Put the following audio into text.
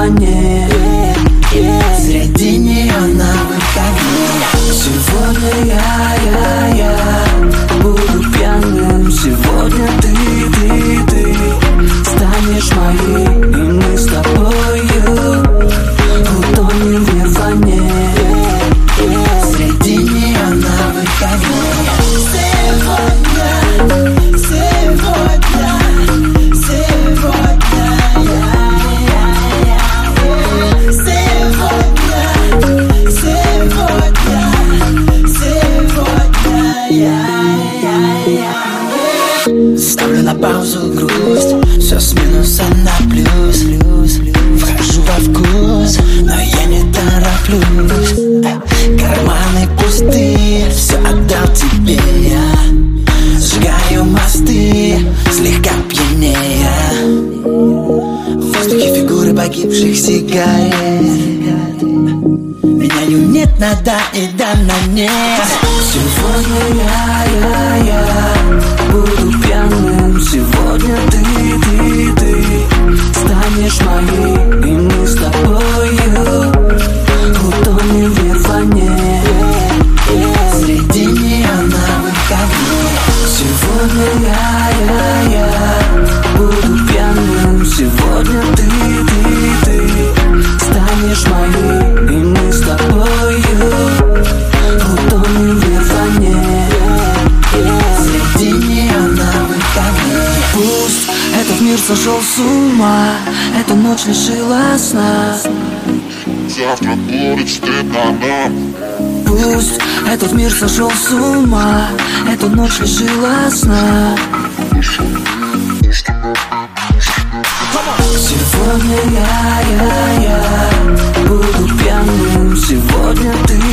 ванне, среди неоновых огней. Сегодня я буду пьяным. Сегодня ты станешь моей, и мы с тобою утонем в нирване среди неоновых огней. Ставлю на паузу грусть, все с минуса на плюс. Вхожу во вкус, но я не тороплюсь. Карманы пустые, все отдал тебе я. Сжигаю мосты, слегка пьянея. В воздухе фигуры погибших сигарет меняю нет на да и да на нет. Сегодня я буду пьяным. Сегодня ты станешь моей, и мы с тобою утонем в нирване среди неоновых огней. Сегодня я буду пьяным. Сегодня ты станешь моей, и мы с тобою утонем в нирване среди неоновых огней. Пусть этот мир сошел с ума, эта ночь лишила сна. Завтра будет стыдно нам. Пусть этот мир сошел с ума, эта ночь лишила сна. Сегодня я буду пьяным. Сегодня ты